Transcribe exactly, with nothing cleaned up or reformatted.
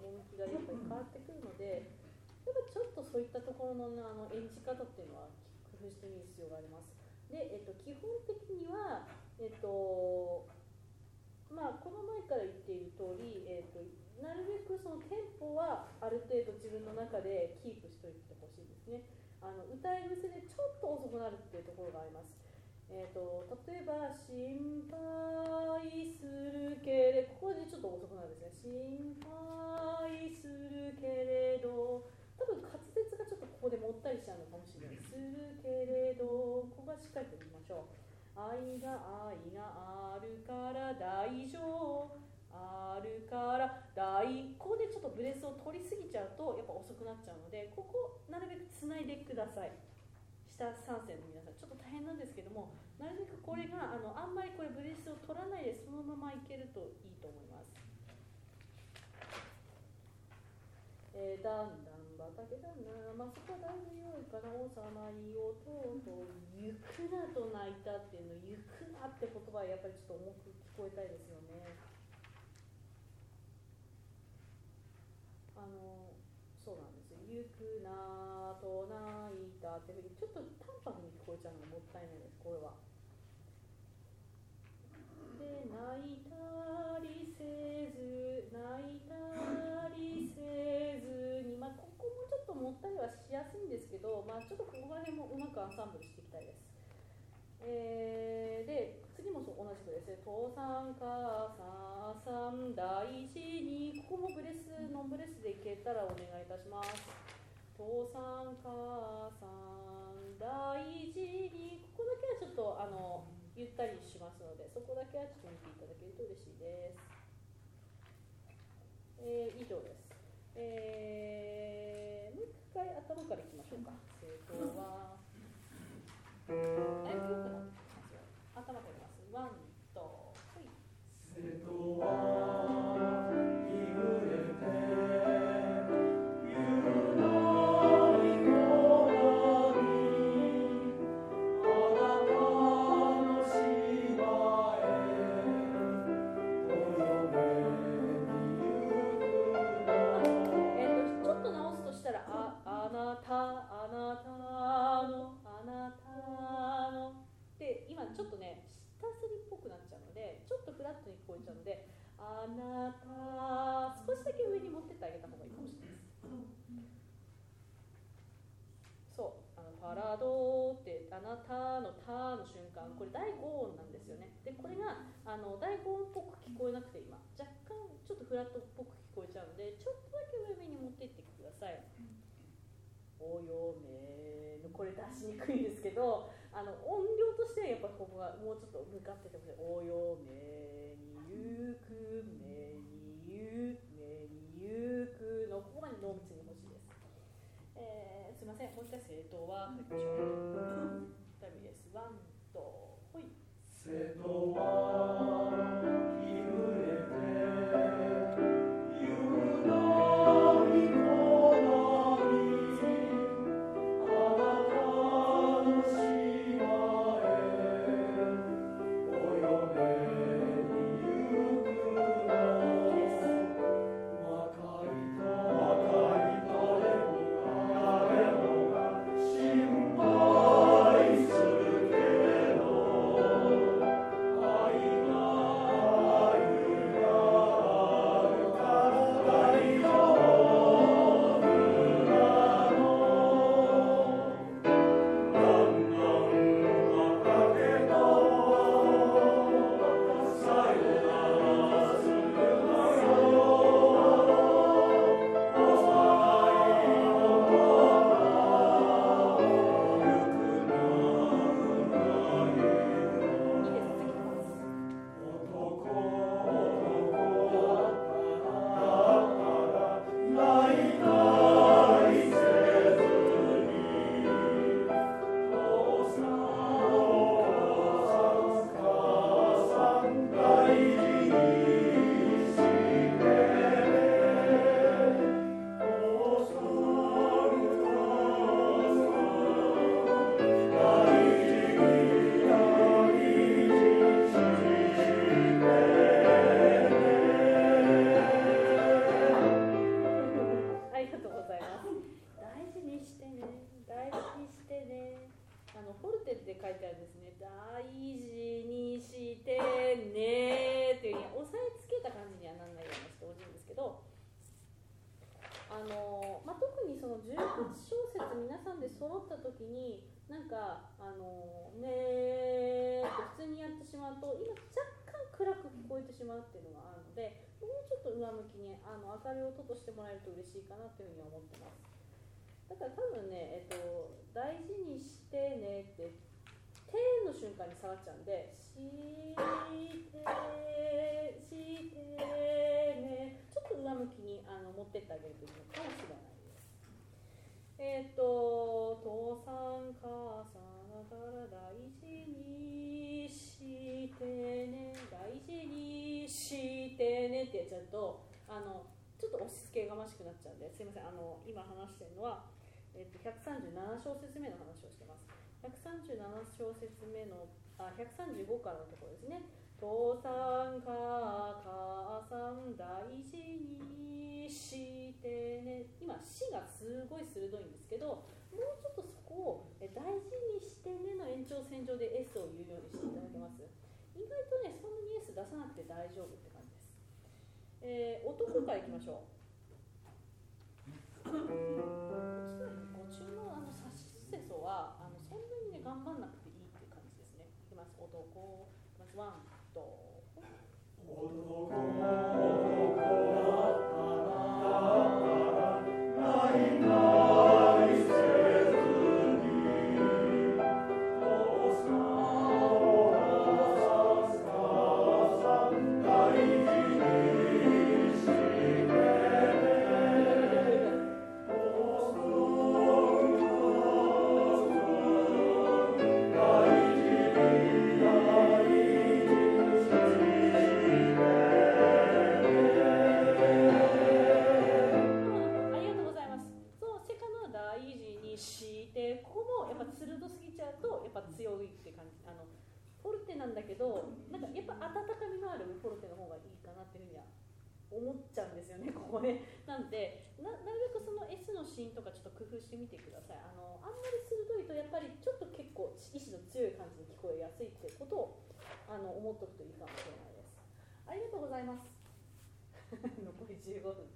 趣がやっぱり変わってくるので、やっぱちょっとそういったところの、ね、あの演じ方っていうのは工夫してみる必要があります。で、えっと、基本的には、えっとまあ、この前から言っている通り、えっと、なるべくそのテンポはある程度自分の中でキープしておいてほしいですね。あの歌い癖でちょっと遅くなるっていうところがあります。えー、と例えば心配するけれど、ここでちょっと遅くなるんですね。心配するけれど、多分滑舌がちょっとここでもったりしちゃうのかもしれない。するけれど、ここがしっかりと言いましょう。愛が愛があるから大丈夫、あるから大、ここでちょっとブレスを取りすぎちゃうとやっぱ遅くなっちゃうので、ここなるべくつないでください。下さんせんの皆さん、ちょっと大変なんですけども、なるべくこれが あのあんまりこれブレスを取らないでそのままいけるといいと思います。えー、だんだん畑だな、まあ、そこはだいぶ良いかな、王様いい音と、行くなと泣いたっていうの、行くなって言葉はやっぱりちょっと重く聞こえたいですよね。あのそうなんですよ。行くなと泣いたっていうふうにちょっと淡白に聞こえちゃうのがもったいないです、これは。で、泣いたりせず、泣いたりせずに、まあ、ここもちょっともったりはしやすいんですけど、まあ、ちょっとここら辺もうまくアンサンブルしていきたいです。えー、で、次もそう同じくですね。父さん、母さん、さん、大事に、ここもブレス、ノンブレスでいけたらお願いいたします。父さん、母さん、大事に、ここだけはちょっとあのゆったりしますので、そこだけはちょっと見ていただけると嬉しいです。えー、以上です。えー、もう一回頭からいきましょうか。生徒はだいぶ良くなってきますよ。頭からいきます。ワンとほい。生徒は日暮れて夕のみこなみ、あなたの島へお嫁に行くの。えっとちょっと直すとしたら、あ、あなた、あなたの、あなたので、今ちょっとね下すりっぽくなっちゃうので、ちょっとフラットに聞こえちゃうので、あなた、少しだけ上に持ってってあげた方がいいかもしれないです。そう、あのパラドーってあなたのタの瞬間、これ第五音なんですよね。で、これがあの第五音っぽく聞こえなくて、今若干ちょっとフラットっぽく聞こえちゃうので、ちょっとだけ上目に持ってってください。お嫁の、これ出しにくいんですけど、あの音量としてはやっぱここがもうちょっと向かっててほしい。お嫁に行く、目に行く、目に行くの、ここまで濃密に欲しいです。えー、すいません、もう一回生徒は書きましょう。ダメです。ワンとほい。生徒は日暮れて夕のみこなみ、あなたの島へお嫁に行くのです。若いと若い誰もが誰もが心配のフォルテって書いてあるんですね。大事にしてねっていうふうに押さえつけた感じにはならないようにしてほしいんですけど、あの、まあ、特にそのじゅうはち小節皆さんで揃った時になんかあのねーって普通にやってしまうと今若干暗く聞こえてしまうっていうのがあるので、もうちょっと上向きにあの明るい音としてもらえると嬉しいかなというふうに思ってます。だから多分ね、えっと、大事にしてねって手の瞬間に下がっちゃうんで、してしてね、ちょっと上向きにあの持ってってあげるといいのかもしれないです。えっと父さん母さんだから大事にしてね、大事にしてねってやっちゃうと、あのちょっと押し付けがましくなっちゃうんで、すいません、あの今話してるのは、えっと、ひゃくさんじゅうなな小節目の話をしてます。ひゃくさんじゅうなな小節目のあひゃくさんじゅうごからのところですね。父さんか母さん大事にしてね、今「し」がすごい鋭いんですけど、もうちょっとそこを大事にしてねの延長線上で S を言うようにしていただけます。意外とねそんなに S 出さなくて大丈夫って感じです。えー、男からいきましょう。こちらご注文あのサシスセソはあのそんなにね頑張んなくていいっていう感じですね。いきます。男、いきます。ワン、と。男だったらないないせずに父さん母さん大事にして強いって感じ、あのフォルテなんだけどなんかやっぱ温かみのあるフォルテの方がいいかなっていうふうには思っちゃうんですよね、ここね。なんで な, なるべくその S のシーンとかちょっと工夫してみてください。あのあんまり鋭いとやっぱりちょっと結構意志の強い感じに聞こえやすいってことをあの思っておくといいかもしれないです。ありがとうございます。残りじゅうごふん。